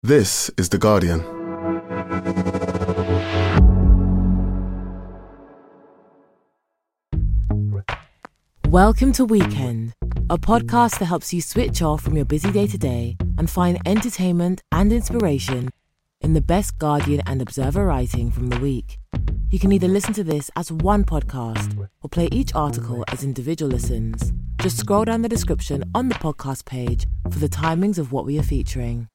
This is The Guardian. Welcome to Weekend, a podcast that helps you switch off from your busy day-to-day and find entertainment and inspiration in the best Guardian and Observer writing from the week. You can either listen to this as one podcast or play each article as individual listens. Just scroll down the description on the podcast page for the timings of what we are featuring.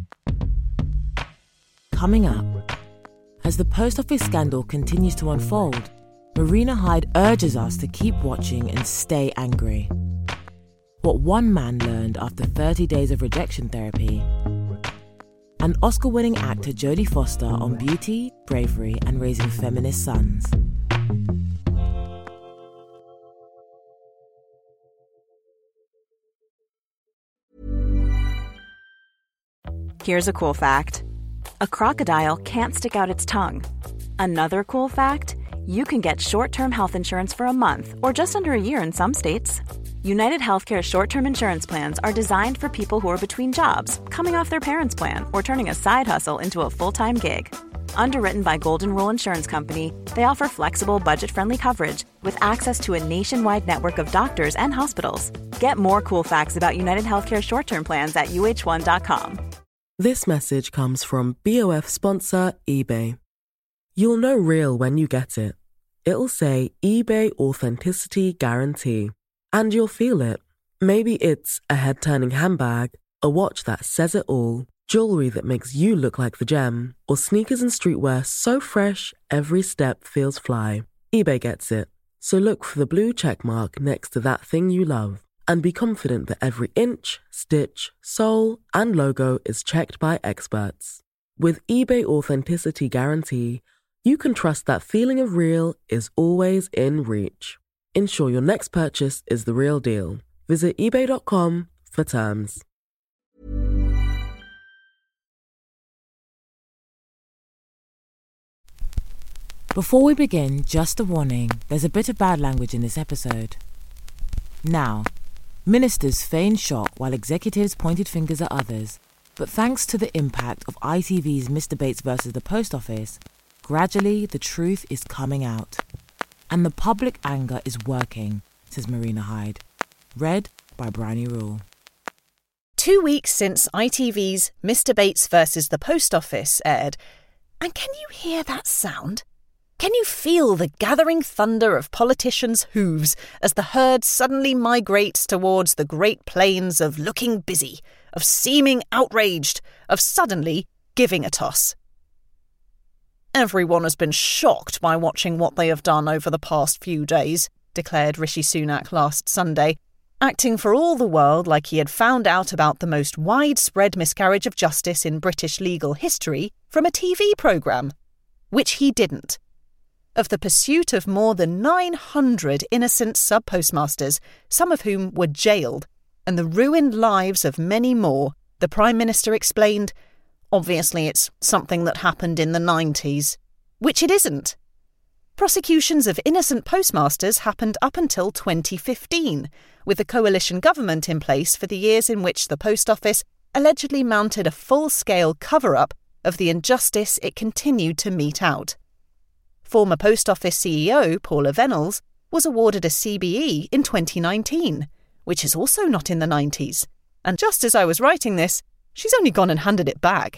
Coming up, as the post office scandal continues to unfold, Marina Hyde urges us to keep watching and stay angry. What one man learned after 30 days of rejection therapy. And Oscar-winning actor Jodie Foster on beauty, bravery, and raising feminist sons. Here's a cool fact. A crocodile can't stick out its tongue. Another cool fact, you can get short-term health insurance for a month or just under a year in some states. United Healthcare short-term insurance plans are designed for people who are between jobs, coming off their parents' plan, or turning a side hustle into a full-time gig. Underwritten by Golden Rule Insurance Company, they offer flexible, budget-friendly coverage with access to a nationwide network of doctors and hospitals. Get more cool facts about United Healthcare short-term plans at uh1.com. This message comes from BOF sponsor eBay. You'll know real when you get it. It'll say eBay Authenticity Guarantee. And you'll feel it. Maybe it's a head-turning handbag, a watch that says it all, jewelry that makes you look like the gem, or sneakers and streetwear so fresh every step feels fly. eBay gets it. So look for the blue check mark next to that thing you love. And be confident that every inch, stitch, sole, and logo is checked by experts. With eBay Authenticity Guarantee, you can trust that feeling of real is always in reach. Ensure your next purchase is the real deal. Visit ebay.com for terms. Before we begin, just a warning, there's a bit of bad language in this episode. Now, ministers feigned shock while executives pointed fingers at others, but thanks to the impact of ITV's Mr. Bates versus the Post Office, gradually the truth is coming out. And the public anger is working, says Marina Hyde. Read by Bryony Rule. 2 weeks since ITV's Mr. Bates versus the Post Office aired, and can you hear that sound? Can you feel the gathering thunder of politicians' hooves as the herd suddenly migrates towards the great plains of looking busy, of seeming outraged, of suddenly giving a toss? Everyone has been shocked by watching what they have done over the past few days, declared Rishi Sunak last Sunday, acting for all the world like he had found out about the most widespread miscarriage of justice in British legal history from a TV programme, which he didn't. Of the pursuit of more than 900 innocent sub-postmasters, some of whom were jailed, and the ruined lives of many more, the Prime Minister explained, obviously it's something that happened in the 90s. Which it isn't. Prosecutions of innocent postmasters happened up until 2015, with the coalition government in place for the years in which the Post Office allegedly mounted a full-scale cover-up of the injustice it continued to mete out. Former Post Office CEO Paula Venables was awarded a CBE in 2019, which is also not in the 90s. And just as I was writing this, she's only gone and handed it back.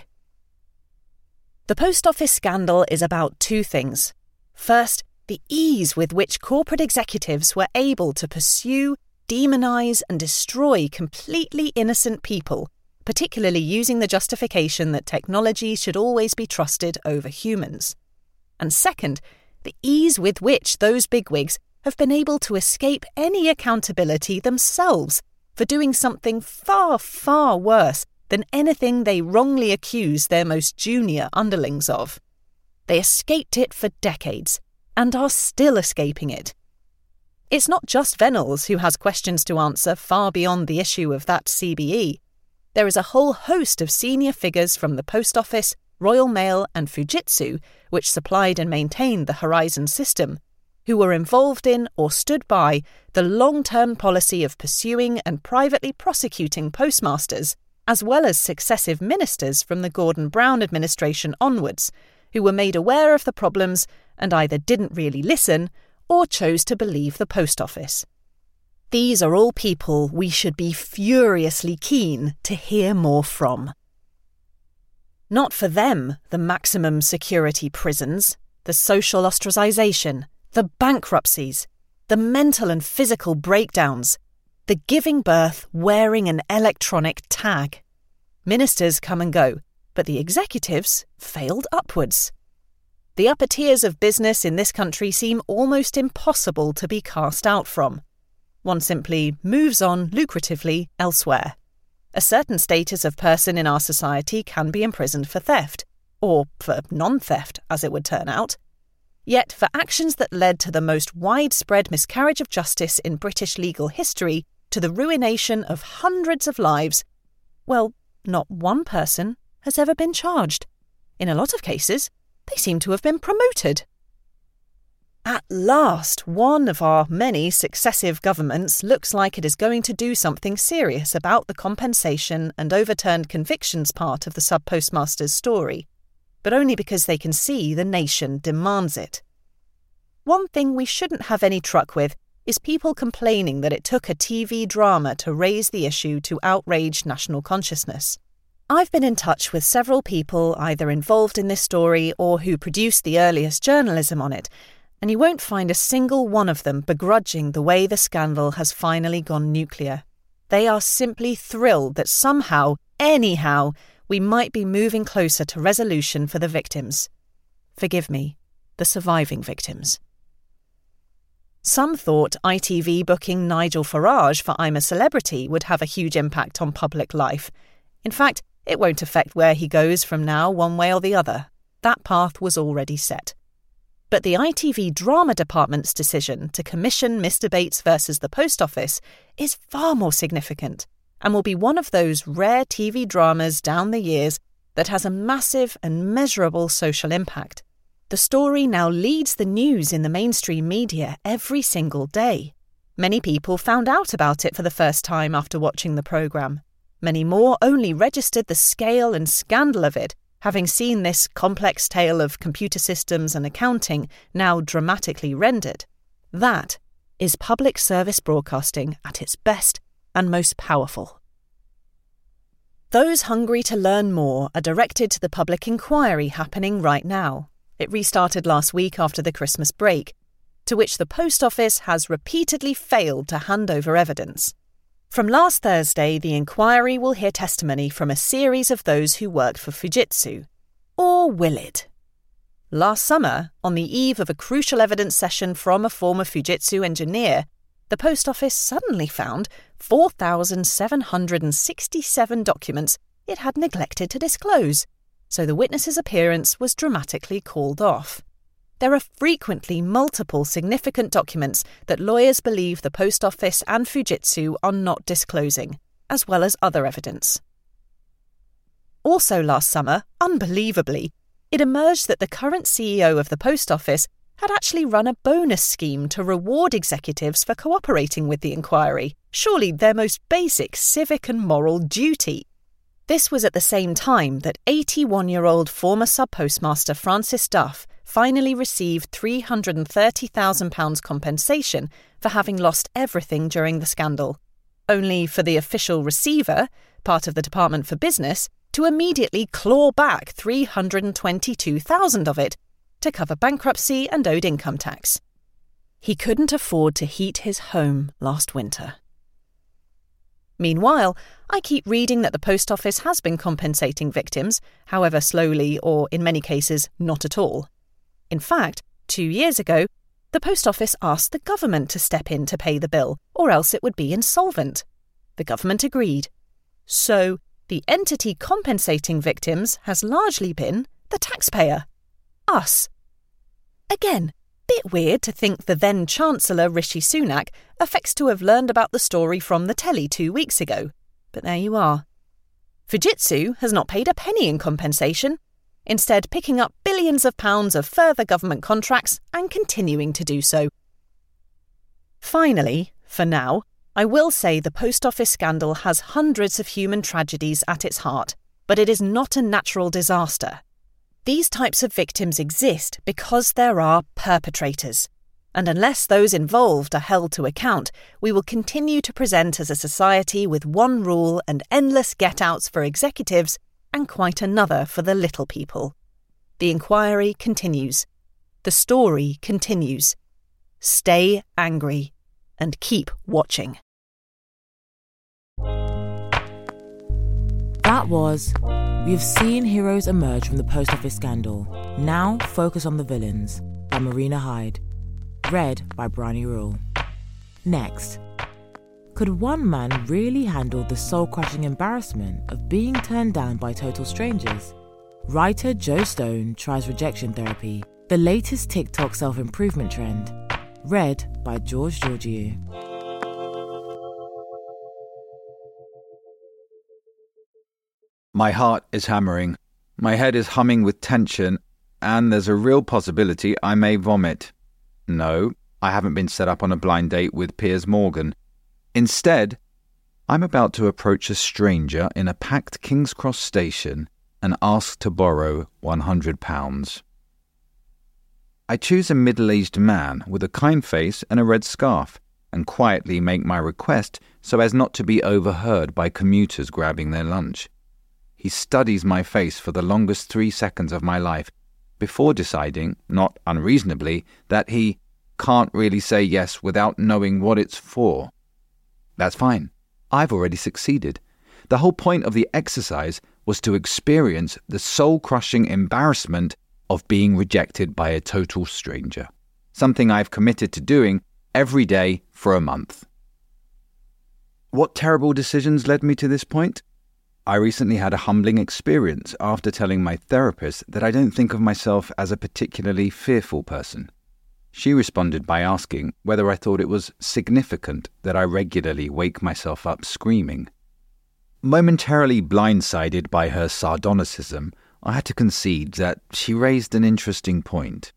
The Post Office scandal is about two things. First, the ease with which corporate executives were able to pursue, demonise and destroy completely innocent people, particularly using the justification that technology should always be trusted over humans. And second, the ease with which those bigwigs have been able to escape any accountability themselves for doing something far, far worse than anything they wrongly accuse their most junior underlings of. They escaped it for decades, and are still escaping it. It's not just Venables who has questions to answer far beyond the issue of that CBE. There is a whole host of senior figures from the Post Office, Royal Mail and Fujitsu, which supplied and maintained the Horizon system, who were involved in or stood by the long-term policy of pursuing and privately prosecuting postmasters, as well as successive ministers from the Gordon Brown administration onwards, who were made aware of the problems and either didn't really listen or chose to believe the Post Office. These are all people we should be furiously keen to hear more from. Not for them, the maximum security prisons, the social ostracisation, the bankruptcies, the mental and physical breakdowns, the giving birth wearing an electronic tag. Ministers come and go, but the executives failed upwards. The upper tiers of business in this country seem almost impossible to be cast out from. One simply moves on lucratively elsewhere. A certain status of person in our society can be imprisoned for theft, or for non-theft, as it would turn out. Yet for actions that led to the most widespread miscarriage of justice in British legal history, to the ruination of hundreds of lives, well, not one person has ever been charged. In a lot of cases, they seem to have been promoted. At last, one of our many successive governments looks like it is going to do something serious about the compensation and overturned convictions part of the sub-postmaster's story, but only because they can see the nation demands it. One thing we shouldn't have any truck with is people complaining that it took a TV drama to raise the issue to outrage national consciousness. I've been in touch with several people either involved in this story or who produced the earliest journalism on it, and you won't find a single one of them begrudging the way the scandal has finally gone nuclear. They are simply thrilled that somehow, anyhow, we might be moving closer to resolution for the victims. Forgive me, the surviving victims. Some thought ITV booking Nigel Farage for I'm a Celebrity would have a huge impact on public life. In fact, it won't affect where he goes from now one way or the other. That path was already set. But the ITV drama department's decision to commission Mr. Bates versus the Post Office is far more significant and will be one of those rare TV dramas down the years that has a massive and measurable social impact. The story now leads the news in the mainstream media every single day. Many people found out about it for the first time after watching the programme. Many more only registered the scale and scandal of it, having seen this complex tale of computer systems and accounting now dramatically rendered. That is public service broadcasting at its best and most powerful. Those hungry to learn more are directed to the public inquiry happening right now. It restarted last week after the Christmas break, to which the Post Office has repeatedly failed to hand over evidence. From last Thursday, the inquiry will hear testimony from a series of those who worked for Fujitsu. Or will it? Last summer, on the eve of a crucial evidence session from a former Fujitsu engineer, the Post Office suddenly found 4,767 documents it had neglected to disclose, so the witness's appearance was dramatically called off. There are frequently multiple significant documents that lawyers believe the Post Office and Fujitsu are not disclosing, as well as other evidence. Also last summer, unbelievably, it emerged that the current CEO of the Post Office had actually run a bonus scheme to reward executives for cooperating with the inquiry, surely their most basic civic and moral duty. This was at the same time that 81-year-old former sub-postmaster Francis Duff finally received £330,000 compensation for having lost everything during the scandal, only for the official receiver, part of the Department for Business, to immediately claw back $322,000 of it to cover bankruptcy and owed income tax. He couldn't afford to heat his home last winter. Meanwhile, I keep reading that the Post Office has been compensating victims, however slowly or, in many cases, not at all. In fact, 2 years ago, the Post Office asked the government to step in to pay the bill, or else it would be insolvent. The government agreed. So, the entity compensating victims has largely been the taxpayer. Us. Again, bit weird to think the then Chancellor Rishi Sunak affects to have learned about the story from the telly 2 weeks ago. But there you are. Fujitsu has not paid a penny in compensation, instead picking up billions of pounds of further government contracts and continuing to do so. Finally, for now, I will say the post office scandal has hundreds of human tragedies at its heart, but it is not a natural disaster. These types of victims exist because there are perpetrators. And unless those involved are held to account, we will continue to present as a society with one rule and endless get-outs for executives and quite another for the little people. The inquiry continues. The story continues. Stay angry and keep watching. That was We've Seen Heroes Emerge from the Post Office Scandal. Now Focus on the Villains by Marina Hyde. Read by Bryony Rule. Next, could one man really handle the soul-crushing embarrassment of being turned down by total strangers? Writer Joe Stone tries rejection therapy, the latest TikTok self-improvement trend. Read by George Georgiou. My heart is hammering, my head is humming with tension, and there's a real possibility I may vomit. No, I haven't been set up on a blind date with Piers Morgan. Instead, I'm about to approach a stranger in a packed King's Cross station and ask to borrow £100. I choose a middle-aged man with a kind face and a red scarf and quietly make my request so as not to be overheard by commuters grabbing their lunch. He studies my face for the longest 3 seconds of my life before deciding, not unreasonably, that he can't really say yes without knowing what it's for. That's fine. I've already succeeded. The whole point of the exercise was to experience the soul-crushing embarrassment of being rejected by a total stranger, something I've committed to doing every day for a month. What terrible decisions led me to this point? I recently had a humbling experience after telling my therapist that I don't think of myself as a particularly fearful person. She responded by asking whether I thought it was significant that I regularly wake myself up screaming. Momentarily blindsided by her sardonicism, I had to concede that she raised an interesting point.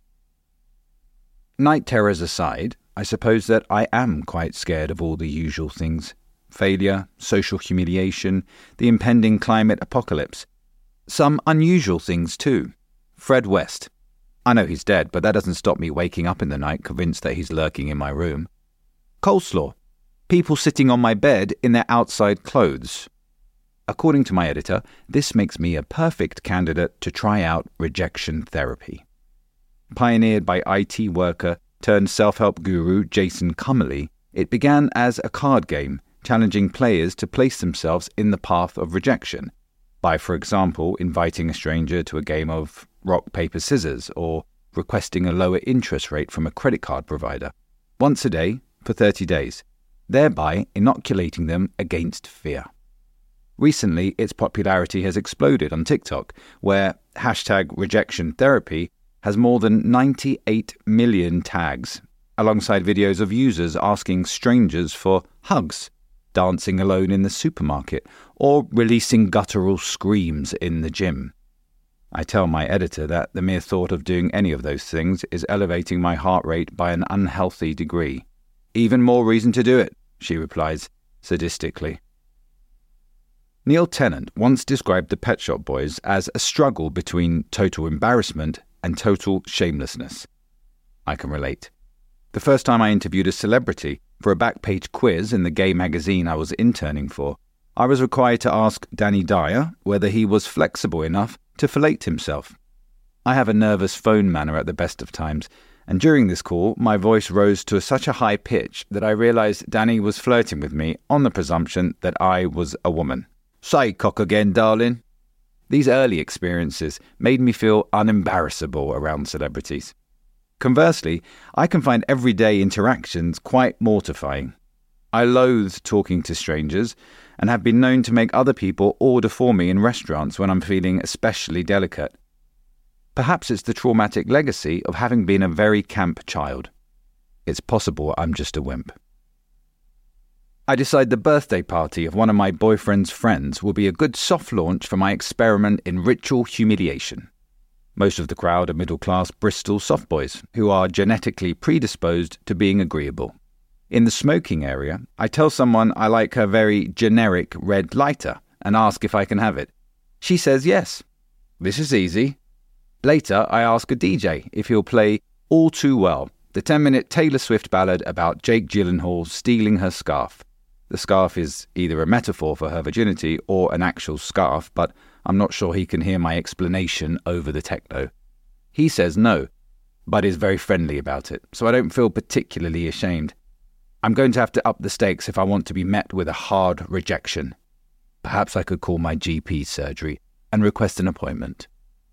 Night terrors aside, I suppose that I am quite scared of all the usual things. Failure, social humiliation, the impending climate apocalypse. Some unusual things too. Fred West. I know he's dead, but that doesn't stop me waking up in the night convinced that he's lurking in my room. Coleslaw. People sitting on my bed in their outside clothes. According to my editor, this makes me a perfect candidate to try out rejection therapy. Pioneered by IT worker turned self-help guru Jason Cummerly, it began as a card game, challenging players to place themselves in the path of rejection by, for example, inviting a stranger to a game of rock, paper, scissors or requesting a lower interest rate from a credit card provider, once a day for 30 days, thereby inoculating them against fear. Recently, its popularity has exploded on TikTok, where #RejectionTherapy has more than 98 million tags, alongside videos of users asking strangers for hugs, dancing alone in the supermarket, or releasing guttural screams in the gym. I tell my editor that the mere thought of doing any of those things is elevating my heart rate by an unhealthy degree. Even more reason to do it, she replies sadistically. Neil Tennant once described the Pet Shop Boys as a struggle between total embarrassment and total shamelessness. I can relate. The first time I interviewed a celebrity for a back-page quiz in the gay magazine I was interning for, I was required to ask Danny Dyer whether he was flexible enough to fellate himself. I have a nervous phone manner at the best of times, and during this call, my voice rose to such a high pitch that I realized Danny was flirting with me on the presumption that I was a woman. Say cock again, darling. These early experiences made me feel unembarrassable around celebrities. Conversely, I can find everyday interactions quite mortifying. I loathe talking to strangers and have been known to make other people order for me in restaurants when I'm feeling especially delicate. Perhaps it's the traumatic legacy of having been a very camp child. It's possible I'm just a wimp. I decide the birthday party of one of my boyfriend's friends will be a good soft launch for my experiment in ritual humiliation. Most of the crowd are middle-class Bristol soft boys who are genetically predisposed to being agreeable. In the smoking area, I tell someone I like her very generic red lighter and ask if I can have it. She says yes. This is easy. Later, I ask a DJ if he'll play All Too Well, the 10-minute Taylor Swift ballad about Jake Gyllenhaal stealing her scarf. The scarf is either a metaphor for her virginity or an actual scarf, but I'm not sure he can hear my explanation over the techno. He says no, but is very friendly about it, so I don't feel particularly ashamed. I'm going to have to up the stakes if I want to be met with a hard rejection. Perhaps I could call my GP surgery and request an appointment.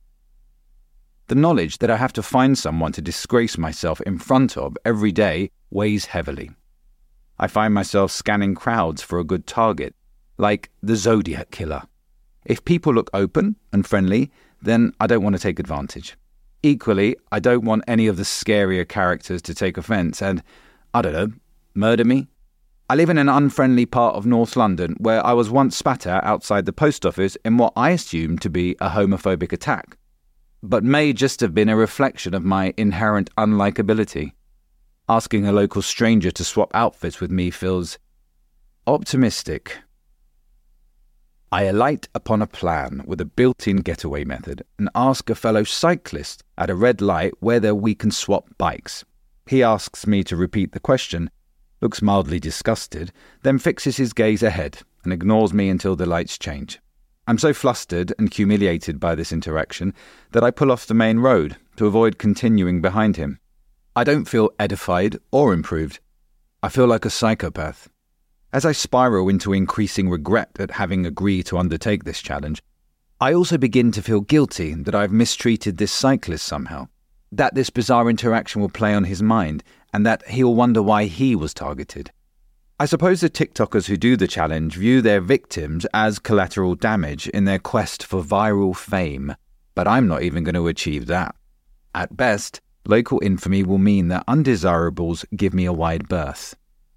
The knowledge that I have to find someone to disgrace myself in front of every day weighs heavily. I find myself scanning crowds for a good target, like the Zodiac Killer. If people look open and friendly, then I don't want to take advantage. Equally, I don't want any of the scarier characters to take offence and, I don't know, murder me. I live in an unfriendly part of North London where I was once spat at outside the post office in what I assumed to be a homophobic attack, but may just have been a reflection of my inherent unlikability. Asking a local stranger to swap outfits with me feels optimistic. I alight upon a plan with a built-in getaway method and ask a fellow cyclist at a red light whether we can swap bikes. He asks me to repeat the question, looks mildly disgusted, then fixes his gaze ahead and ignores me until the lights change. I'm so flustered and humiliated by this interaction that I pull off the main road to avoid continuing behind him. I don't feel edified or improved. I feel like a psychopath. As I spiral into increasing regret at having agreed to undertake this challenge, I also begin to feel guilty that I've mistreated this cyclist somehow, that this bizarre interaction will play on his mind, and that he'll wonder why he was targeted. I suppose the TikTokers who do the challenge view their victims as collateral damage in their quest for viral fame, but I'm not even going to achieve that. At best, local infamy will mean that undesirables give me a wide berth.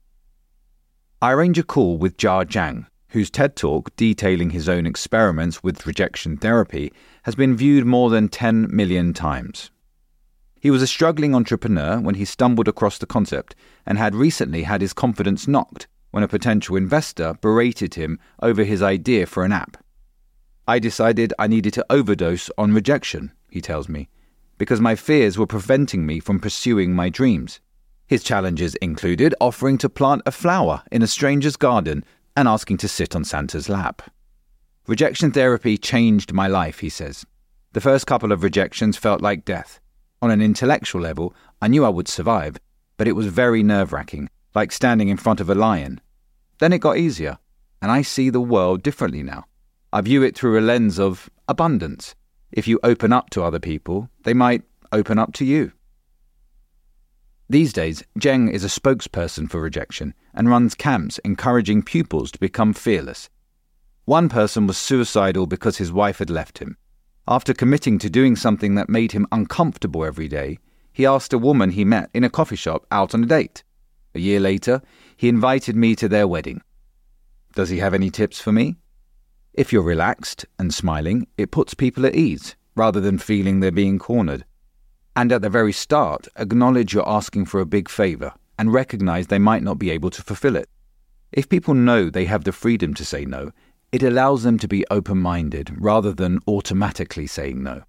I arrange a call with Jia Jiang, whose TED Talk detailing his own experiments with rejection therapy has been viewed more than 10 million times. He was a struggling entrepreneur when he stumbled across the concept and had recently had his confidence knocked when a potential investor berated him over his idea for an app. I decided I needed to overdose on rejection, he tells me, because my fears were preventing me from pursuing my dreams. His challenges included offering to plant a flower in a stranger's garden and asking to sit on Santa's lap. Rejection therapy changed my life, he says. The first couple of rejections felt like death. On an intellectual level, I knew I would survive, but it was very nerve-wracking, like standing in front of a lion. Then it got easier, and I see the world differently now. I view it through a lens of abundance. If you open up to other people, they might open up to you. These days, Zheng is a spokesperson for rejection and runs camps encouraging pupils to become fearless. One person was suicidal because his wife had left him. After committing to doing something that made him uncomfortable every day, he asked a woman he met in a coffee shop out on a date. A year later, he invited me to their wedding. Does he have any tips for me? If you're relaxed and smiling, it puts people at ease, rather than feeling they're being cornered. And at the very start, acknowledge you're asking for a big favour and recognise they might not be able to fulfil it. If people know they have the freedom to say no, it allows them to be open-minded rather than automatically saying no.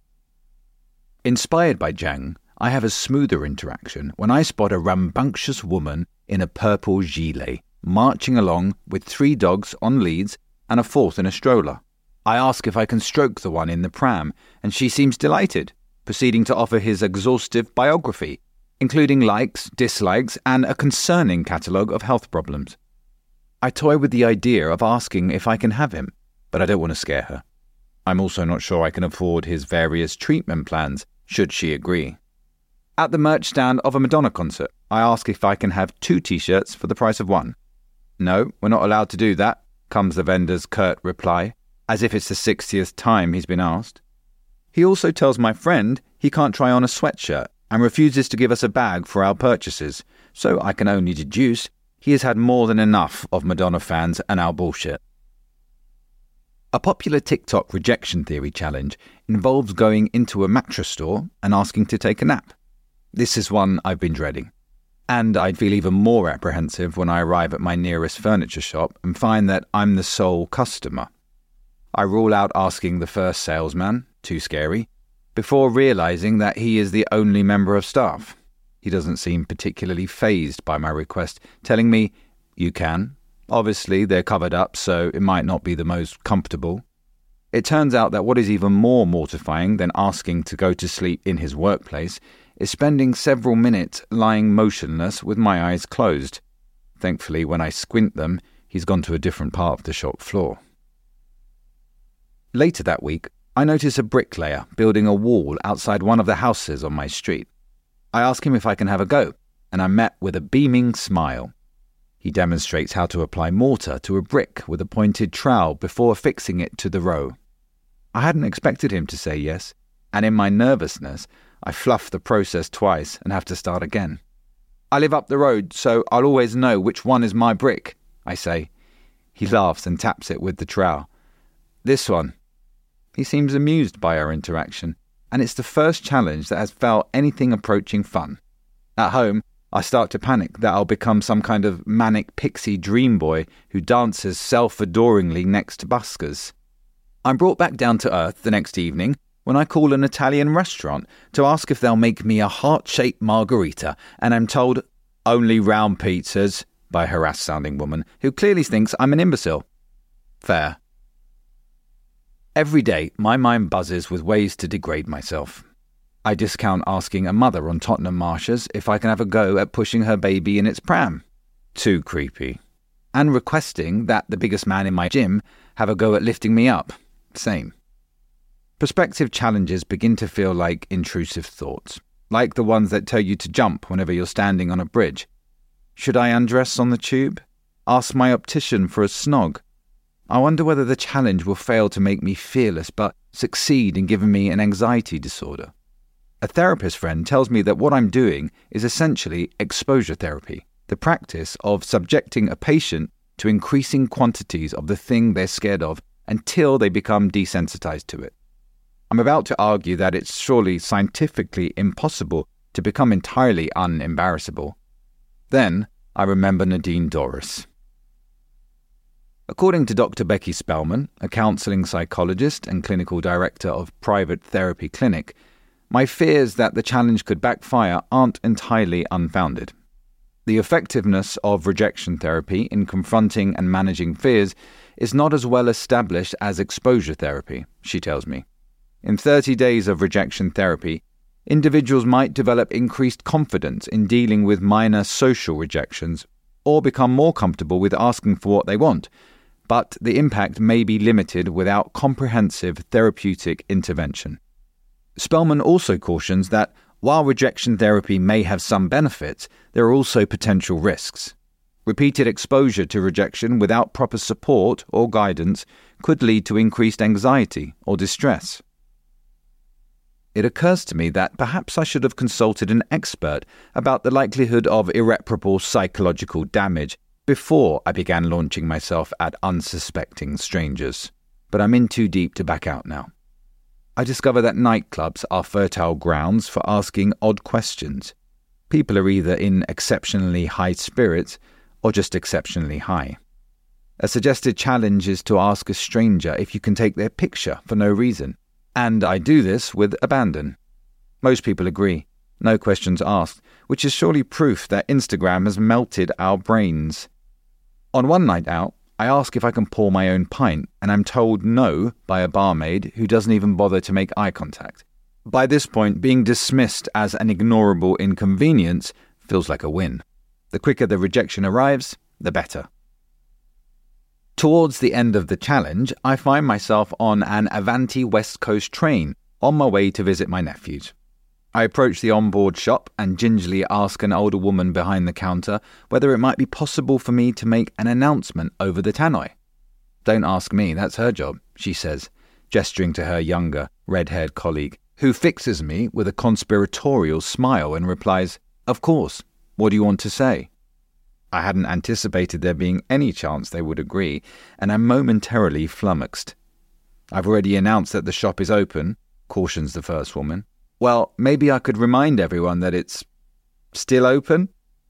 Inspired by Jiang, I have a smoother interaction when I spot a rambunctious woman in a purple gilet marching along with 3 dogs on leads and a 4th in a stroller. I ask if I can stroke the one in the pram, and she seems delighted, proceeding to offer his exhaustive biography, including likes, dislikes, and a concerning catalogue of health problems. I toy with the idea of asking if I can have him, but I don't want to scare her. I'm also not sure I can afford his various treatment plans, should she agree. At the merch stand of a Madonna concert, I ask if I can have 2 t-shirts for the price of 1. No, we're not allowed to do that, comes the vendor's curt reply, as if it's the 60th time he's been asked. He also tells my friend he can't try on a sweatshirt and refuses to give us a bag for our purchases, so I can only deduce he has had more than enough of Madonna fans and our bullshit. A popular TikTok rejection theory challenge involves going into a mattress store and asking to take a nap. This is one I've been dreading. And I'd feel even more apprehensive when I arrive at my nearest furniture shop and find that I'm the sole customer. I rule out asking the first salesman, too scary, before realizing that he is the only member of staff. He doesn't seem particularly fazed by my request, telling me, "You can. Obviously, they're covered up, so it might not be the most comfortable." It turns out that what is even more mortifying than asking to go to sleep in his workplace is spending several minutes lying motionless with my eyes closed. Thankfully, when I squint them, he's gone to a different part of the shop floor. Later that week, I notice a bricklayer building a wall outside one of the houses on my street. I ask him if I can have a go, and I'm met with a beaming smile. He demonstrates how to apply mortar to a brick with a pointed trowel before affixing it to the row. I hadn't expected him to say yes, and in my nervousness, I fluff the process twice and have to start again. "I live up the road, so I'll always know which one is my brick," I say. He laughs and taps it with the trowel. "This one." He seems amused by our interaction, and it's the first challenge that has felt anything approaching fun. At home, I start to panic that I'll become some kind of manic pixie dream boy who dances self-adoringly next to buskers. I'm brought back down to earth the next evening when I call an Italian restaurant to ask if they'll make me a heart-shaped margarita, and I'm told, "Only round pizzas," by a harassed-sounding woman who clearly thinks I'm an imbecile. Fair. Every day, my mind buzzes with ways to degrade myself. I discount asking a mother on Tottenham Marshes if I can have a go at pushing her baby in its pram. Too creepy. And requesting that the biggest man in my gym have a go at lifting me up. Same. Prospective challenges begin to feel like intrusive thoughts, like the ones that tell you to jump whenever you're standing on a bridge. Should I undress on the tube? Ask my optician for a snog? I wonder whether the challenge will fail to make me fearless but succeed in giving me an anxiety disorder. A therapist friend tells me that what I'm doing is essentially exposure therapy, the practice of subjecting a patient to increasing quantities of the thing they're scared of until they become desensitized to it. I'm about to argue that it's surely scientifically impossible to become entirely unembarrassable. Then I remember Nadine Dorris. According to Dr. Becky Spellman, a counselling psychologist and clinical director of Private Therapy Clinic, my fears that the challenge could backfire aren't entirely unfounded. The effectiveness of rejection therapy in confronting and managing fears is not as well established as exposure therapy, she tells me. In 30 days of rejection therapy, individuals might develop increased confidence in dealing with minor social rejections or become more comfortable with asking for what they want, but the impact may be limited without comprehensive therapeutic intervention. Spellman also cautions that while rejection therapy may have some benefits, there are also potential risks. Repeated exposure to rejection without proper support or guidance could lead to increased anxiety or distress. It occurs to me that perhaps I should have consulted an expert about the likelihood of irreparable psychological damage before I began launching myself at unsuspecting strangers. But I'm in too deep to back out now. I discover that nightclubs are fertile grounds for asking odd questions. People are either in exceptionally high spirits or just exceptionally high. A suggested challenge is to ask a stranger if you can take their picture for no reason. And I do this with abandon. Most people agree, no questions asked, which is surely proof that Instagram has melted our brains. On one night out, I ask if I can pour my own pint, and I'm told no by a barmaid who doesn't even bother to make eye contact. By this point, being dismissed as an ignorable inconvenience feels like a win. The quicker the rejection arrives, the better. Towards the end of the challenge, I find myself on an Avanti West Coast train on my way to visit my nephews. I approach the onboard shop and gingerly ask an older woman behind the counter whether it might be possible for me to make an announcement over the tannoy. "Don't ask me, that's her job," she says, gesturing to her younger, red-haired colleague, who fixes me with a conspiratorial smile and replies, "Of course, what do you want to say?" I hadn't anticipated there being any chance they would agree, and am momentarily flummoxed. "I've already announced that the shop is open," cautions the first woman. "Well, maybe I could remind everyone that it's still open?"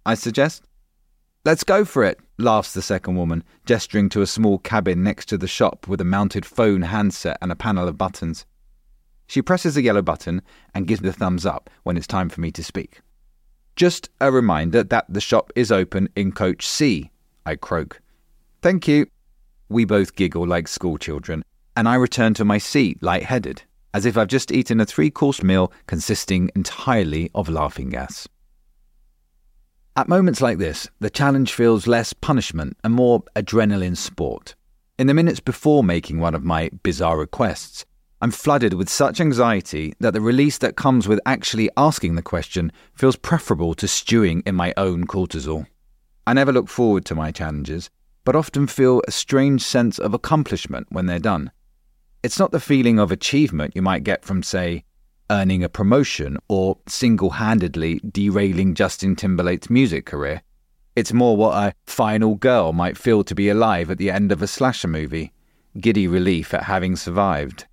I suggest. Let's go for it, laughs the second woman, gesturing to a small cabin next to the shop with a mounted phone handset and a panel of buttons. She presses a yellow button and gives the thumbs up when it's time for me to speak. Just a reminder that the shop is open in Coach C, I croak. Thank you. We both giggle like schoolchildren, and I return to my seat lightheaded, as if I've just eaten a 3-course meal consisting entirely of laughing gas. At moments like this, the challenge feels less punishment and more adrenaline sport. In the minutes before making one of my bizarre requests, I'm flooded with such anxiety that the release that comes with actually asking the question feels preferable to stewing in my own cortisol. I never look forward to my challenges, but often feel a strange sense of accomplishment when they're done. It's not the feeling of achievement you might get from, say, earning a promotion or single-handedly derailing Justin Timberlake's music career. It's more what a final girl might feel to be alive at the end of a slasher movie, giddy relief at having survived.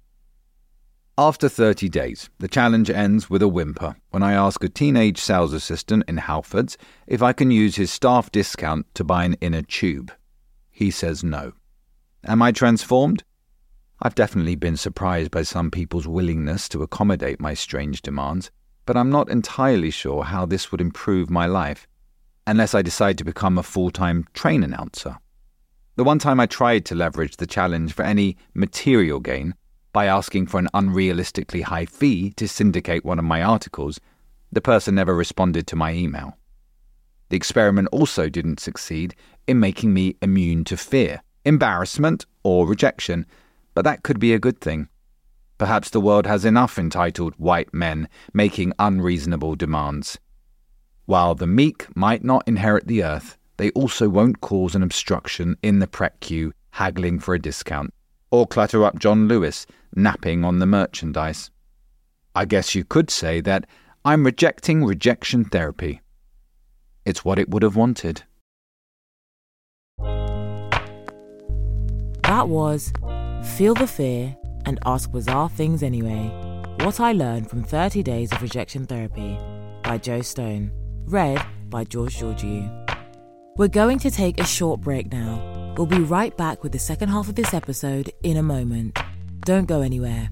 After 30 days, the challenge ends with a whimper when I ask a teenage sales assistant in Halfords if I can use his staff discount to buy an inner tube. He says no. Am I transformed? I've definitely been surprised by some people's willingness to accommodate my strange demands, but I'm not entirely sure how this would improve my life, unless I decide to become a full-time train announcer. The one time I tried to leverage the challenge for any material gain, by asking for an unrealistically high fee to syndicate one of my articles, the person never responded to my email. The experiment also didn't succeed in making me immune to fear, embarrassment, or rejection, but that could be a good thing. Perhaps the world has enough entitled white men making unreasonable demands. While the meek might not inherit the earth, they also won't cause an obstruction in the prep queue haggling for a discount, or clutter up John Lewis napping on the merchandise. I guess you could say that I'm rejecting rejection therapy. It's what it would have wanted. That was Feel the Fear and Ask Bizarre Things Anyway. What I Learned from 30 Days of Rejection Therapy by Joe Stone. Read by George Georgiou. We're going to take a short break now. We'll be right back with the second half of this episode in a moment. Don't go anywhere.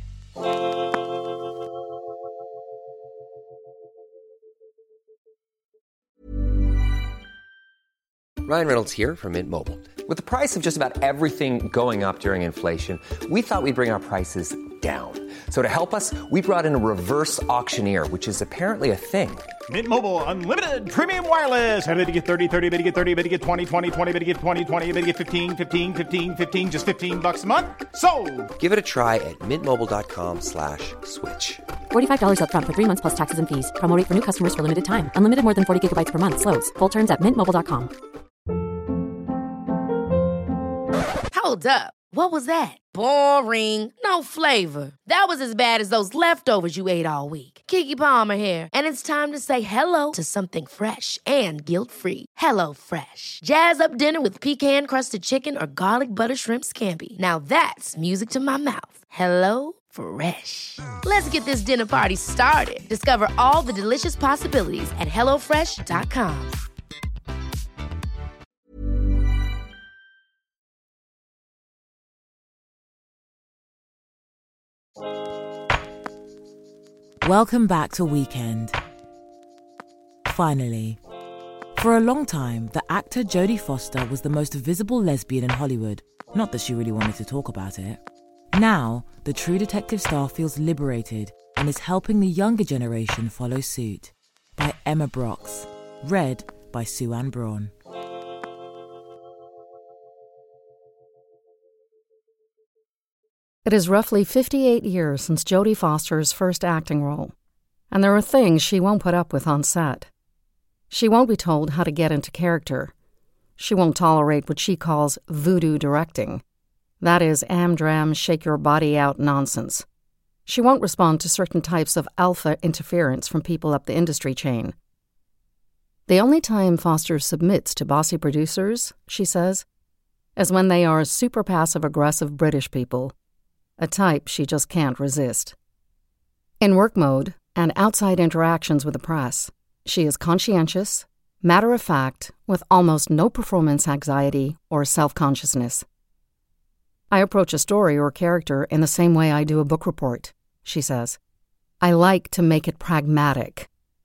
Ryan Reynolds here from Mint Mobile. With the price of just about everything going up during inflation, we thought we'd bring our prices down. So to help us, we brought in a reverse auctioneer, which is apparently a thing. Mint Mobile Unlimited Premium Wireless. How to get 30, 30, bit to get 30, bit to get 20, 20, 20, bit to get 20, 20, bit to get 15, 15, 15, 15, just $15 a month? Sold! Give it a try at mintmobile.com/switch. $45 up front for 3 months plus taxes and fees. Promo rate for new customers for limited time. Unlimited more than 40 gigabytes per month. Slows full terms at mintmobile.com. Hold up. What was that? Boring. No flavor. That was as bad as those leftovers you ate all week. Keke Palmer here, and it's time to say hello to something fresh and guilt-free. Hello Fresh. Jazz up dinner with pecan-crusted chicken or garlic butter shrimp scampi. Now that's music to my mouth. Hello Fresh. Let's get this dinner party started. Discover all the delicious possibilities at hellofresh.com. Welcome back to Weekend. Finally. For a long time, the actor Jodie Foster was the most visible lesbian in Hollywood. Not that she really wanted to talk about it. Now, the True Detective star feels liberated and is helping the younger generation follow suit. By Emma Brox. Read by Sue Ann Braun. It is roughly 58 years since Jodie Foster's first acting role, and there are things she won't put up with on set. She won't be told how to get into character. She won't tolerate what she calls voodoo directing. That is amdram, shake-your-body-out nonsense. She won't respond to certain types of alpha interference from people up the industry chain. The only time Foster submits to bossy producers, she says, is when they are super passive-aggressive British people, a type she just can't resist. In work mode and outside interactions with the press, she is conscientious, matter-of-fact, with almost no performance anxiety or self-consciousness. I approach a story or character in the same way I do a book report, she says. I like to make it pragmatic.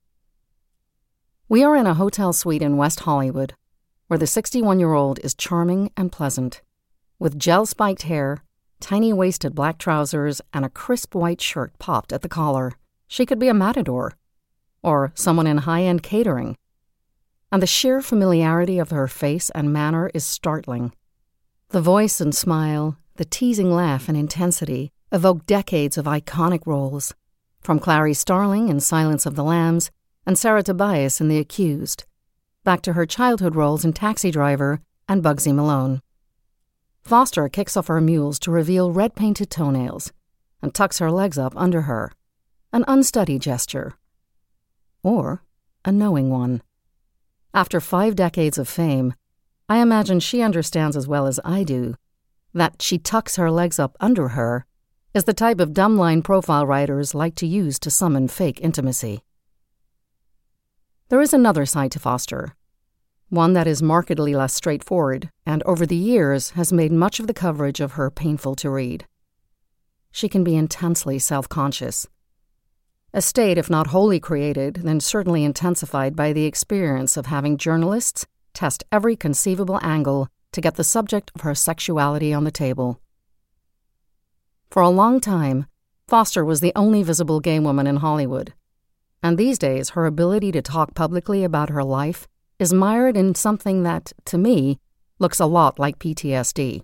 We are in a hotel suite in West Hollywood, where the 61-year-old is charming and pleasant, with gel-spiked hair, tiny waisted black trousers, and a crisp white shirt popped at the collar. She could be a matador, or someone in high-end catering. And the sheer familiarity of her face and manner is startling. The voice and smile, the teasing laugh and intensity evoke decades of iconic roles, from Clarice Starling in Silence of the Lambs and Sarah Tobias in The Accused, back to her childhood roles in Taxi Driver and Bugsy Malone. Foster kicks off her mules to reveal red-painted toenails and tucks her legs up under her, an unstudied gesture. Or a knowing one. After 5 decades of fame, I imagine she understands as well as I do that she tucks her legs up under her is the type of dumbline profile writers like to use to summon fake intimacy. There is another side to Foster, one that is markedly less straightforward and over the years has made much of the coverage of her painful to read. She can be intensely self-conscious. A state, if not wholly created, then certainly intensified by the experience of having journalists test every conceivable angle to get the subject of her sexuality on the table. For a long time, Foster was the only visible gay woman in Hollywood, and these days her ability to talk publicly about her life is mired in something that, to me, looks a lot like PTSD.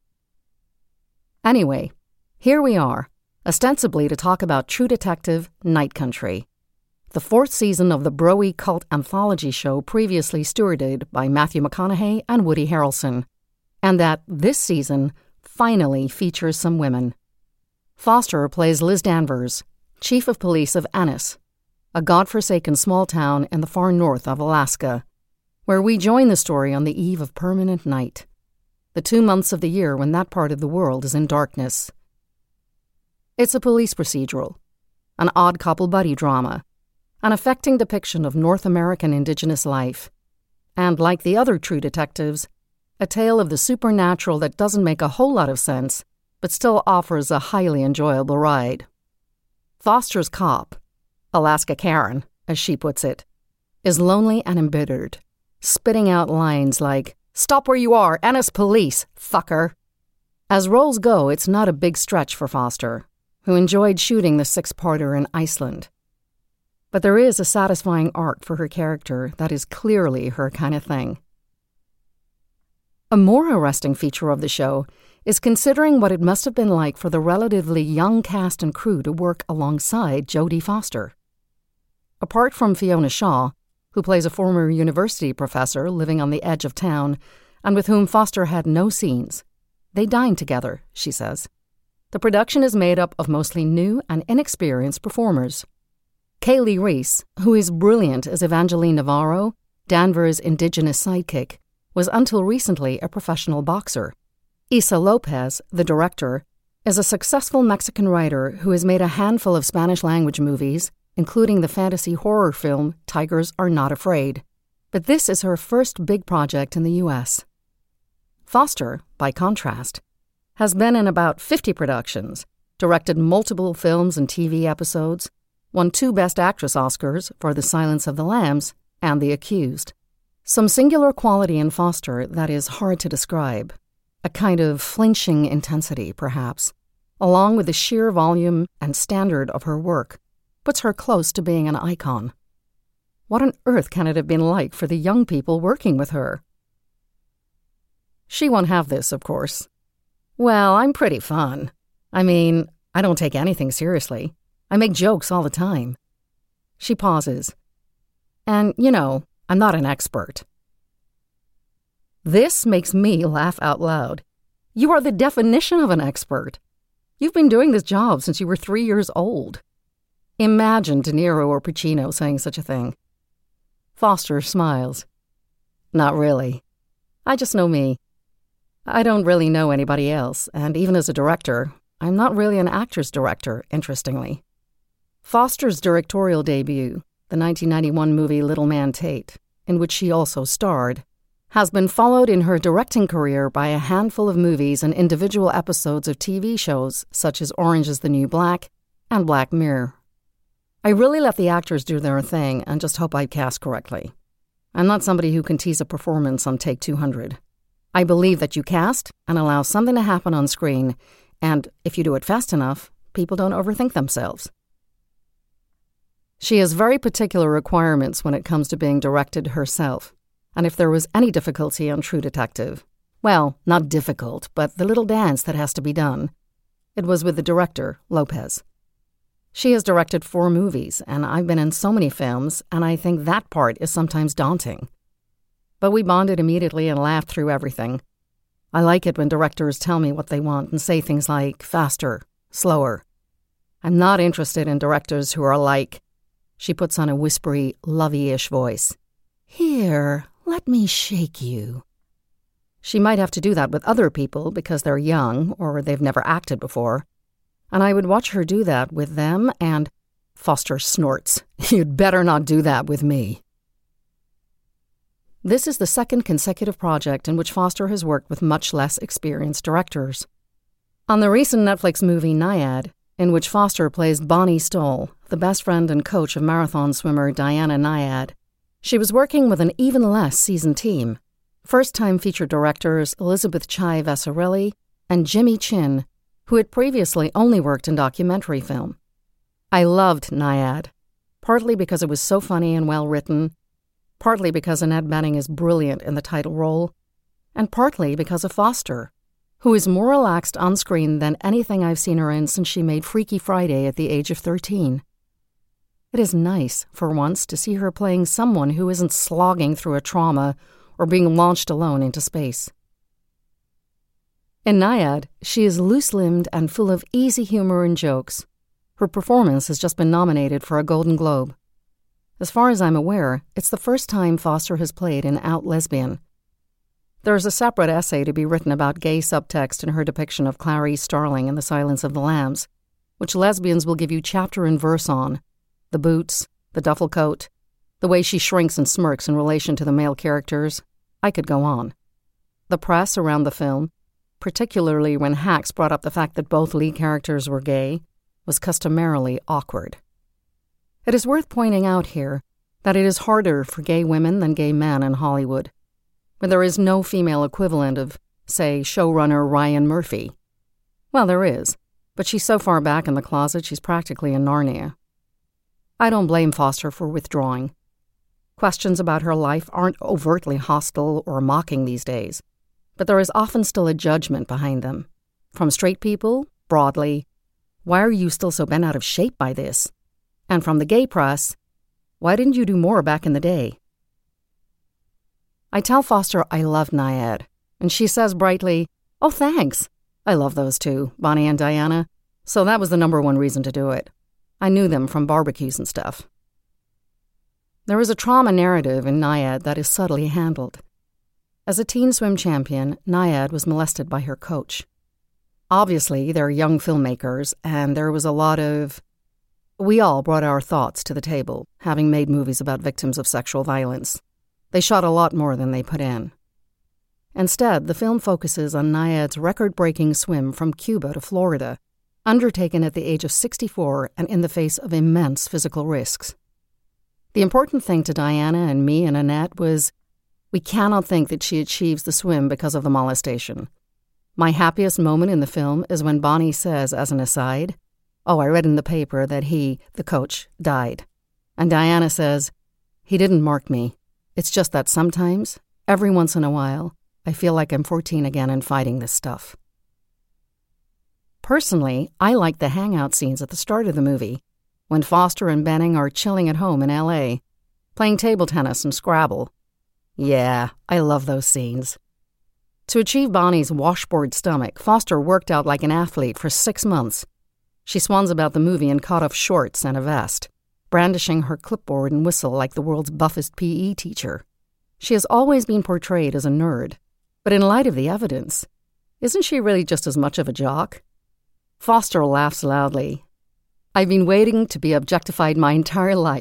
Anyway, here we are, ostensibly to talk about True Detective Night Country, the 4th season of the Broy cult anthology show previously stewarded by Matthew McConaughey and Woody Harrelson, and that this season finally features some women. Foster plays Liz Danvers, chief of police of Ennis, a godforsaken small town in the far north of Alaska, where we join the story on the eve of permanent night, the 2 months of the year when that part of the world is in darkness. It's a police procedural, an odd couple buddy drama, an affecting depiction of North American indigenous life, and like the other True Detectives, a tale of the supernatural that doesn't make a whole lot of sense, but still offers a highly enjoyable ride. Foster's cop, Alaska Karen, as she puts it, is lonely and embittered, spitting out lines like, "Stop where you are, Ennis police, fucker." As roles go, it's not a big stretch for Foster, who enjoyed shooting the 6-parter in Iceland. But there is a satisfying arc for her character that is clearly her kind of thing. A more arresting feature of the show is considering what it must have been like for the relatively young cast and crew to work alongside Jodie Foster. Apart from Fiona Shaw, who plays a former university professor living on the edge of town and with whom Foster had no scenes, they dined together, she says. The production is made up of mostly new and inexperienced performers. Kaylee Reese, who is brilliant as Evangeline Navarro, Danvers' indigenous sidekick, was until recently a professional boxer. Issa Lopez, the director, is a successful Mexican writer who has made a handful of Spanish-language movies, including the fantasy horror film Tigers Are Not Afraid. But this is her first big project in the U.S. Foster, by contrast, has been in about 50 productions, directed multiple films and TV episodes, won 2 Best Actress Oscars for The Silence of the Lambs and The Accused. Some singular quality in Foster that is hard to describe, a kind of flinching intensity, perhaps, along with the sheer volume and standard of her work, puts her close to being an icon. What on earth can it have been like for the young people working with her? She won't have this, of course. Well, I'm pretty fun. I mean, I don't take anything seriously. I make jokes all the time. She pauses. And, I'm not an expert. This makes me laugh out loud. You are the definition of an expert. You've been doing this job since you were 3 years old. Imagine De Niro or Pacino saying such a thing. Foster smiles. Not really. I just know me. I don't really know anybody else, and even as a director, I'm not really an actor's director, interestingly. Foster's directorial debut, the 1991 movie Little Man Tate, in which she also starred, has been followed in her directing career by a handful of movies and individual episodes of TV shows such as Orange is the New Black and Black Mirror. I really let the actors do their thing and just hope I cast correctly. I'm not somebody who can tease a performance on take 200. I believe that you cast and allow something to happen on screen, and if you do it fast enough, people don't overthink themselves. She has very particular requirements when it comes to being directed herself, and if there was any difficulty on True Detective, well, not difficult, but the little dance that has to be done, it was with the director, Lopez. She has directed 4 movies, and I've been in so many films, and I think that part is sometimes daunting. But we bonded immediately and laughed through everything. I like it when directors tell me what they want and say things like, faster, slower. I'm not interested in directors who are like, she puts on a whispery, lovey-ish voice, here, let me shake you. She might have to do that with other people because they're young or they've never acted before. And I would watch her do that with them and Foster snorts. You'd better not do that with me. This is the second consecutive project in which Foster has worked with much less experienced directors. On the recent Netflix movie Nyad, in which Foster plays Bonnie Stoll, the best friend and coach of marathon swimmer Diana Nyad, she was working with an even less seasoned team. First-time featured directors Elizabeth Chai Vasarely and Jimmy Chin, who had previously only worked in documentary film. I loved Nyad, partly because it was so funny and well-written, partly because Annette Bening is brilliant in the title role, and partly because of Foster, who is more relaxed on screen than anything I've seen her in since she made Freaky Friday at the age of 13. It is nice, for once, to see her playing someone who isn't slogging through a trauma or being launched alone into space. In Nyad, she is loose-limbed and full of easy humor and jokes. Her performance has just been nominated for a Golden Globe. As far as I'm aware, it's the first time Foster has played an out lesbian. There is a separate essay to be written about gay subtext in her depiction of Clarice Starling in The Silence of the Lambs, which lesbians will give you chapter and verse on. The boots, the duffel coat, the way she shrinks and smirks in relation to the male characters. I could go on. The press around the film, particularly when hacks brought up the fact that both lead characters were gay, was customarily awkward. It is worth pointing out here that it is harder for gay women than gay men in Hollywood, where there is no female equivalent of, say, showrunner Ryan Murphy. Well, there is, but she's so far back in the closet she's practically in Narnia. I don't blame Foster for withdrawing. Questions about her life aren't overtly hostile or mocking these days, but there is often still a judgment behind them. From straight people, broadly, why are you still so bent out of shape by this? And from the gay press, why didn't you do more back in the day? I tell Foster I love Nyad, and she says brightly, oh, thanks. I love those two, Bonnie and Diana, so that was the number one reason to do it. I knew them from barbecues and stuff. There is a trauma narrative in Nyad that is subtly handled. As a teen swim champion, Nyad was molested by her coach. Obviously, they're young filmmakers, and there was a lot of... We all brought our thoughts to the table, having made movies about victims of sexual violence. They shot a lot more than they put in. Instead, the film focuses on Nyad's record-breaking swim from Cuba to Florida, undertaken at the age of 64 and in the face of immense physical risks. The important thing to Diana and me and Annette was, we cannot think that she achieves the swim because of the molestation. My happiest moment in the film is when Bonnie says, as an aside, oh, I read in the paper that he, the coach, died. And Diana says, he didn't mark me. It's just that sometimes, every once in a while, I feel like I'm 14 again and fighting this stuff. Personally, I like the hangout scenes at the start of the movie, when Foster and Bening are chilling at home in L.A., playing table tennis and Scrabble. Yeah, I love those scenes. To achieve Bonnie's washboard stomach, Foster worked out like an athlete for 6 months. She swans about the movie in cut-off shorts and a vest, brandishing her clipboard and whistle like the world's buffest PE teacher. She has always been portrayed as a nerd, but in light of the evidence, isn't she really just as much of a jock? Foster laughs loudly. I've been waiting to be objectified my entire life.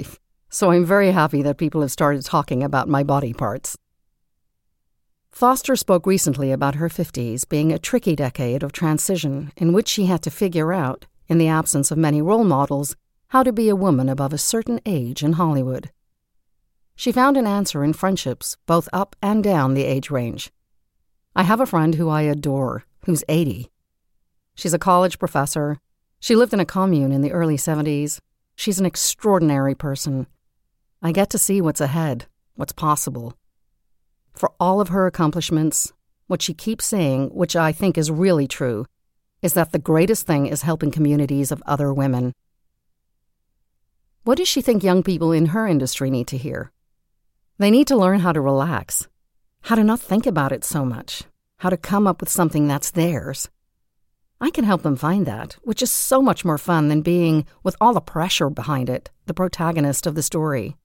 so I'm very happy that people have started talking about my body parts. Foster spoke recently about her 50s being a tricky decade of transition in which she had to figure out, in the absence of many role models, how to be a woman above a certain age in Hollywood. She found an answer in friendships, both up and down the age range. I have a friend who I adore, who's 80. She's a college professor. She lived in a commune in the early 70s. She's an extraordinary person. I get to see what's ahead, what's possible. For all of her accomplishments, what she keeps saying, which I think is really true, is that the greatest thing is helping communities of other women. What does she think young people in her industry need to hear? They need to learn how to relax, how to not think about it so much, how to come up with something that's theirs. I can help them find that, which is so much more fun than being, with all the pressure behind it, the protagonist of the story.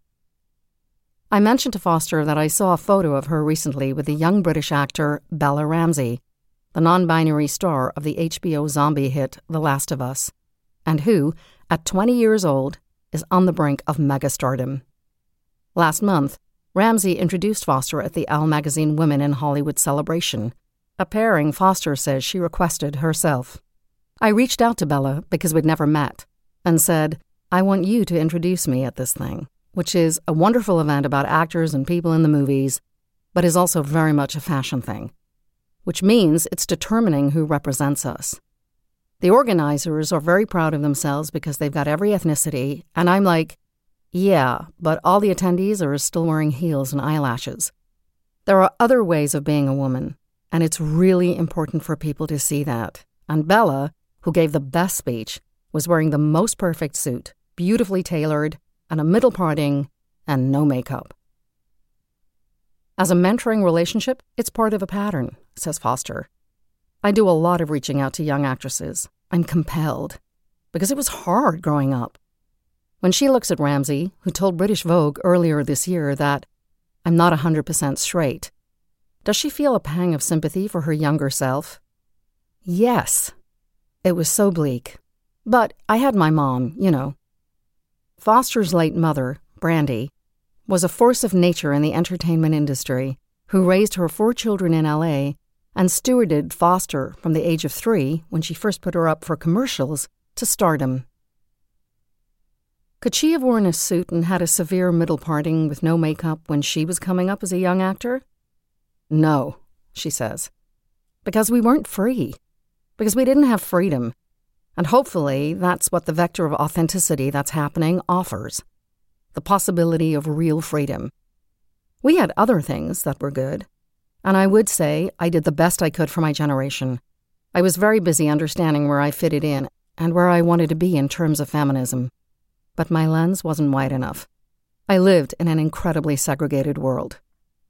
I mentioned to Foster that I saw a photo of her recently with the young British actor Bella Ramsey, the non-binary star of the HBO zombie hit The Last of Us, and who, at 20 years old, is on the brink of megastardom. Last month, Ramsey introduced Foster at the Elle magazine Women in Hollywood celebration, a pairing Foster says she requested herself. I reached out to Bella because we'd never met and said, I want you to introduce me at this thing, which is a wonderful event about actors and people in the movies, but is also very much a fashion thing, which means it's determining who represents us. The organizers are very proud of themselves because they've got every ethnicity, and I'm like, yeah, but all the attendees are still wearing heels and eyelashes. There are other ways of being a woman, and it's really important for people to see that. And Bella, who gave the best speech, was wearing the most perfect suit, beautifully tailored, and a middle parting, and no makeup. As a mentoring relationship, it's part of a pattern, says Foster. I do a lot of reaching out to young actresses. I'm compelled, because it was hard growing up. When she looks at Ramsey, who told British Vogue earlier this year that I'm not 100% straight, does she feel a pang of sympathy for her younger self? Yes. It was so bleak. But I had my mom, you know. Foster's late mother, Brandy, was a force of nature in the entertainment industry who raised her 4 children in L.A. and stewarded Foster from the age of 3, when she first put her up for commercials, to stardom. Could she have worn a suit and had a severe middle parting with no makeup when she was coming up as a young actor? No, she says. Because we weren't free. Because we didn't have freedom. And hopefully that's what the vector of authenticity that's happening offers. The possibility of real freedom. We had other things that were good. And I would say I did the best I could for my generation. I was very busy understanding where I fitted in and where I wanted to be in terms of feminism. But my lens wasn't wide enough. I lived in an incredibly segregated world.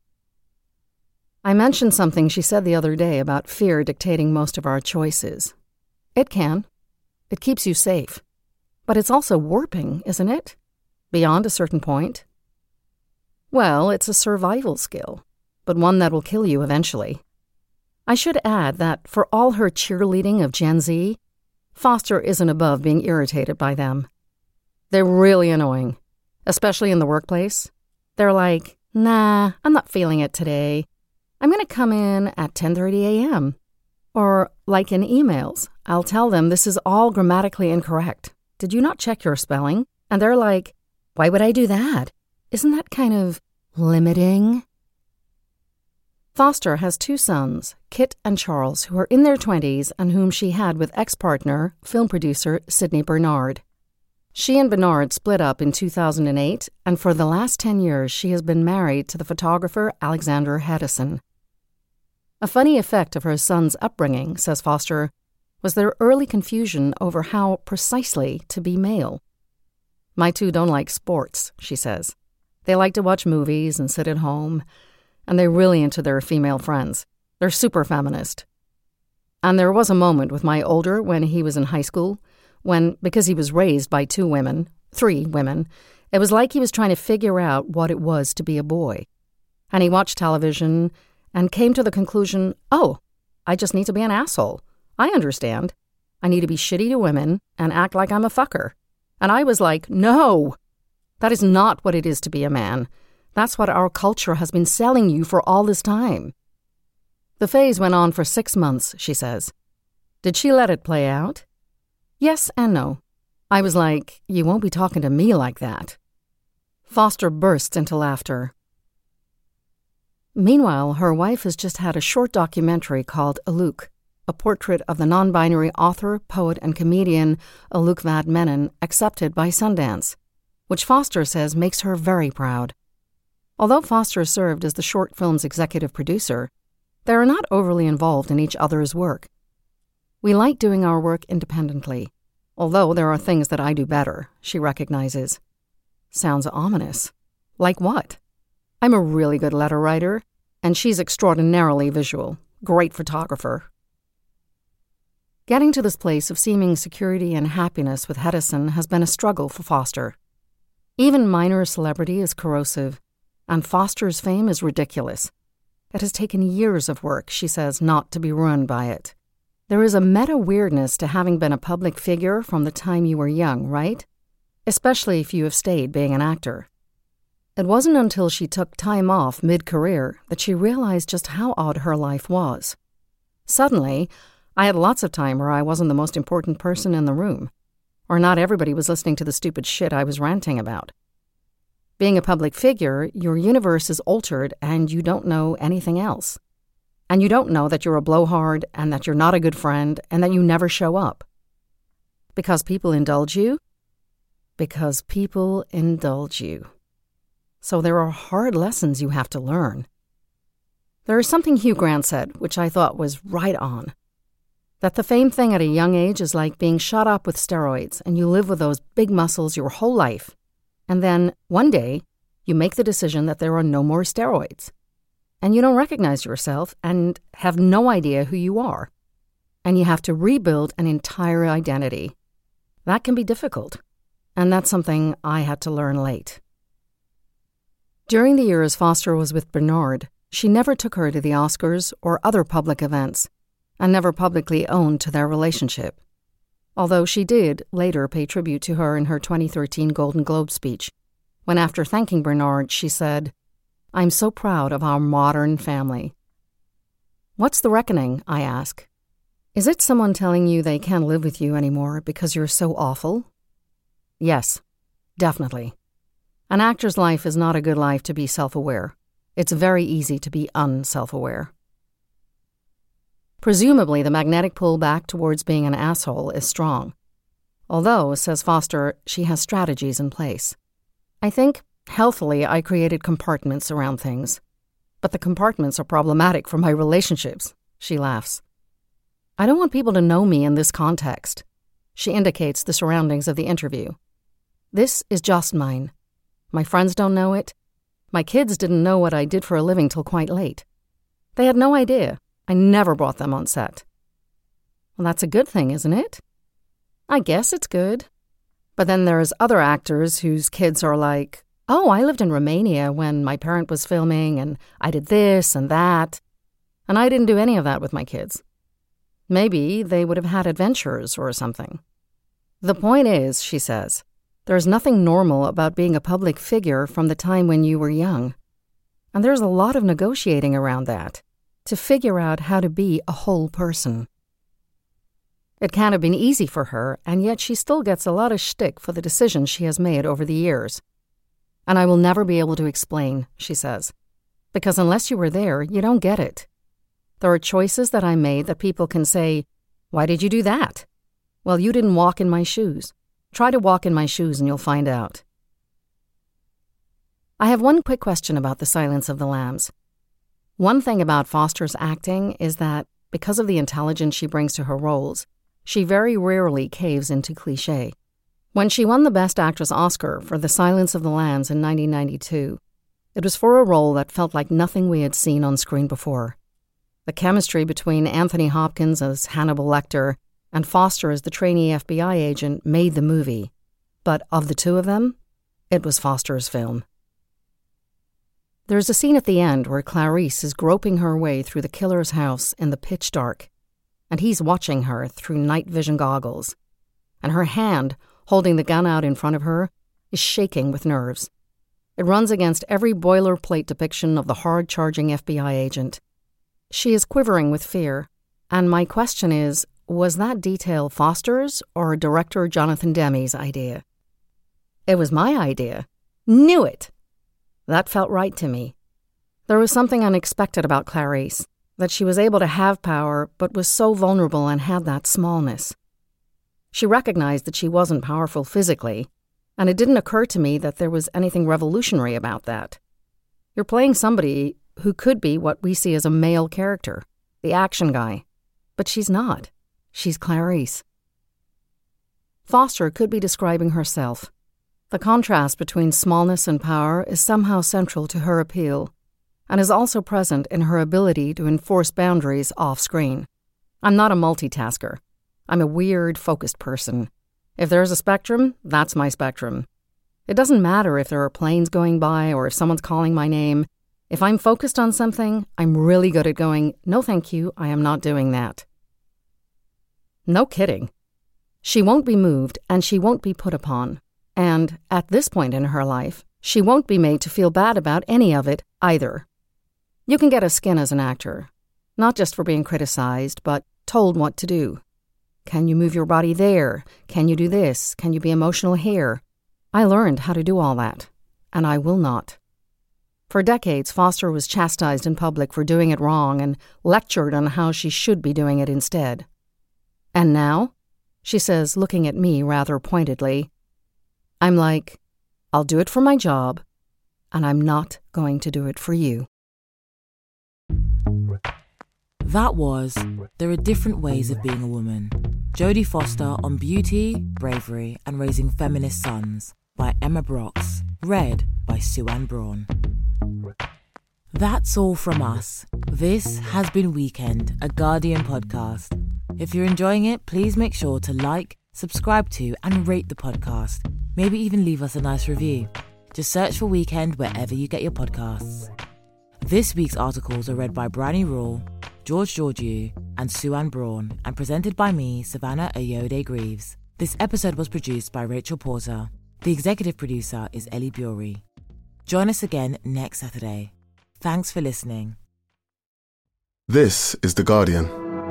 I mentioned something she said the other day about fear dictating most of our choices. It can. It keeps you safe. But it's also warping, isn't it? Beyond a certain point. Well, it's a survival skill, but one that will kill you eventually. I should add that for all her cheerleading of Gen Z, Foster isn't above being irritated by them. They're really annoying, especially in the workplace. They're like, nah, I'm not feeling it today. I'm going to come in at 10:30 a.m. Or, like in emails, I'll tell them this is all grammatically incorrect. Did you not check your spelling? And they're like, why would I do that? Isn't that kind of limiting? Foster has 2 sons, Kit and Charles, who are in their 20s and whom she had with ex-partner, film producer Sidney Bernard. She and Bernard split up in 2008, and for the last 10 years she has been married to the photographer Alexander Hedison. A funny effect of her son's upbringing, says Foster, was their early confusion over how precisely to be male. My 2 don't like sports, she says. They like to watch movies and sit at home, and they're really into their female friends. They're super feminist. And there was a moment with my older when he was in high school when, because he was raised by 3 women, it was like he was trying to figure out what it was to be a boy. And he watched television and came to the conclusion, oh, I just need to be an asshole. I understand. I need to be shitty to women and act like I'm a fucker. And I was like, no, That is not what it is to be a man. That's what our culture has been selling you for all this time. The phase went on for 6 months, she says. Did she let it play out? Yes and no. I was like, you won't be talking to me like that. Foster burst into laughter. Meanwhile, her wife has just had a short documentary called Alok, a portrait of the non-binary author, poet, and comedian Alok Vadmenon, accepted by Sundance, which Foster says makes her very proud. Although Foster served as the short film's executive producer, they are not overly involved in each other's work. We like doing our work independently, although there are things that I do better, she recognizes. Sounds ominous. Like what? I'm a really good letter writer, and she's extraordinarily visual. Great photographer. Getting to this place of seeming security and happiness with Hedison has been a struggle for Foster. Even minor celebrity is corrosive, and Foster's fame is ridiculous. It has taken years of work, she says, not to be ruined by it. There is a meta-weirdness to having been a public figure from the time you were young, right? Especially if you have stayed being an actor. It wasn't until she took time off mid-career that she realized just how odd her life was. Suddenly, I had lots of time where I wasn't the most important person in the room, or not everybody was listening to the stupid shit I was ranting about. Being a public figure, your universe is altered and you don't know anything else. And you don't know that you're a blowhard and that you're not a good friend and that you never show up. Because people indulge you? Because people indulge you. So there are hard lessons you have to learn. There is something Hugh Grant said, which I thought was right on. That the fame thing at a young age is like being shot up with steroids and you live with those big muscles your whole life. And then, one day, you make the decision that there are no more steroids. And you don't recognize yourself and have no idea who you are. And you have to rebuild an entire identity. That can be difficult. And that's something I had to learn late. During the years Foster was with Bernard, she never took her to the Oscars or other public events, and never publicly owned to their relationship. Although she did later pay tribute to her in her 2013 Golden Globe speech, when after thanking Bernard, she said, "I'm so proud of our modern family." What's the reckoning, I ask? Is it someone telling you they can't live with you anymore because you're so awful? Yes, definitely. An actor's life is not a good life to be self-aware. It's very easy to be unself-aware. Presumably, the magnetic pull back towards being an asshole is strong. Although, says Foster, she has strategies in place. I think, healthily, I created compartments around things. But the compartments are problematic for my relationships, she laughs. I don't want people to know me in this context. She indicates the surroundings of the interview. This is just mine. My friends don't know it. My kids didn't know what I did for a living till quite late. They had no idea. I never brought them on set. Well, that's a good thing, isn't it? I guess it's good. But then there's other actors whose kids are like, oh, I lived in Romania when my parent was filming, and I did this and that. And I didn't do any of that with my kids. Maybe they would have had adventures or something. The point is, she says, there's nothing normal about being a public figure from the time when you were young. And there's a lot of negotiating around that, to figure out how to be a whole person. It can't have been easy for her, and yet she still gets a lot of shtick for the decisions she has made over the years. And I will never be able to explain, she says, because unless you were there, you don't get it. There are choices that I made that people can say, why did you do that? Well, you didn't walk in my shoes. Try to walk in my shoes and you'll find out. I have one quick question about The Silence of the Lambs. One thing about Foster's acting is that, because of the intelligence she brings to her roles, she very rarely caves into cliché. When she won the Best Actress Oscar for The Silence of the Lambs in 1992, it was for a role that felt like nothing we had seen on screen before. The chemistry between Anthony Hopkins as Hannibal Lecter and Foster as the trainee FBI agent made the movie. But of the two of them, it was Foster's film. There's a scene at the end where Clarice is groping her way through the killer's house in the pitch dark, and he's watching her through night vision goggles, and her hand, holding the gun out in front of her, is shaking with nerves. It runs against every boilerplate depiction of the hard-charging FBI agent. She is quivering with fear, and my question is, was that detail Foster's or director Jonathan Demme's idea? It was my idea. Knew it! That felt right to me. There was something unexpected about Clarice, that she was able to have power but was so vulnerable and had that smallness. She recognized that she wasn't powerful physically, and it didn't occur to me that there was anything revolutionary about that. You're playing somebody who could be what we see as a male character, the action guy. But she's not. She's Clarice. Foster could be describing herself. The contrast between smallness and power is somehow central to her appeal, and is also present in her ability to enforce boundaries off-screen. I'm not a multitasker. I'm a weird, focused person. If there's a spectrum, that's my spectrum. It doesn't matter if there are planes going by or if someone's calling my name. If I'm focused on something, I'm really good at going, no thank you, I am not doing that. No kidding. She won't be moved and she won't be put upon. And at this point in her life, she won't be made to feel bad about any of it either. You can get a skin as an actor, not just for being criticized, but told what to do. Can you move your body there? Can you do this? Can you be emotional here? I learned how to do all that, and I will not. For decades, Foster was chastised in public for doing it wrong and lectured on how she should be doing it instead. And now, she says, looking at me rather pointedly, I'm like, I'll do it for my job, and I'm not going to do it for you. That was There Are Different Ways of Being a Woman. Jodie Foster on Beauty, Bravery and Raising Feminist Sons by Emma Brox. Read by Sue-Ann Braun. That's all from us. This has been Weekend, a Guardian podcast. If you're enjoying it, please make sure to like, subscribe to and rate the podcast. Maybe even leave us a nice review. Just search for Weekend wherever you get your podcasts. This week's articles are read by Bryony Rule, George Georgiou and Sue-Ann Braun and presented by me, Savannah Oyode-Greaves. This episode was produced by Rachel Porter. The executive producer is Ellie Bury. Join us again next Saturday. Thanks for listening. This is The Guardian.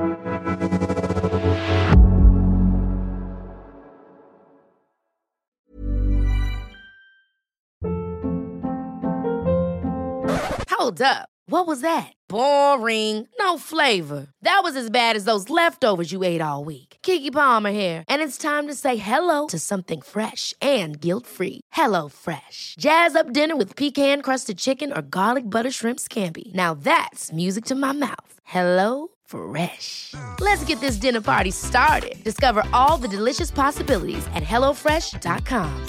Hold up. What was that? Boring. No flavor. That was as bad as those leftovers you ate all week. Keke Palmer here, and it's time to say hello to something fresh and guilt-free. HelloFresh. Jazz up dinner with pecan-crusted chicken or garlic butter shrimp scampi. Now that's music to my mouth. HelloFresh. Let's get this dinner party started. Discover all the delicious possibilities at HelloFresh.com.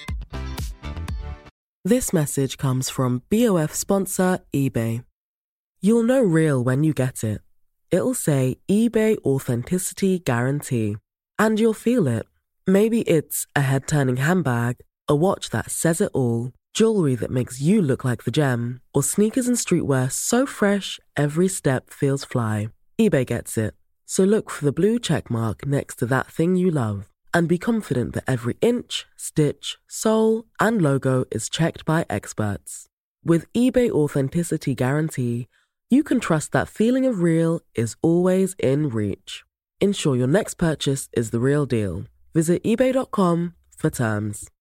This message comes from BOF sponsor eBay. You'll know real when you get it. It'll say eBay Authenticity Guarantee. And you'll feel it. Maybe it's a head-turning handbag, a watch that says it all, jewelry that makes you look like the gem, or sneakers and streetwear so fresh every step feels fly. eBay gets it. So look for the blue check mark next to that thing you love. And be confident that every inch, stitch, sole, and logo is checked by experts. With eBay Authenticity Guarantee, you can trust that feeling of real is always in reach. Ensure your next purchase is the real deal. Visit eBay.com for terms.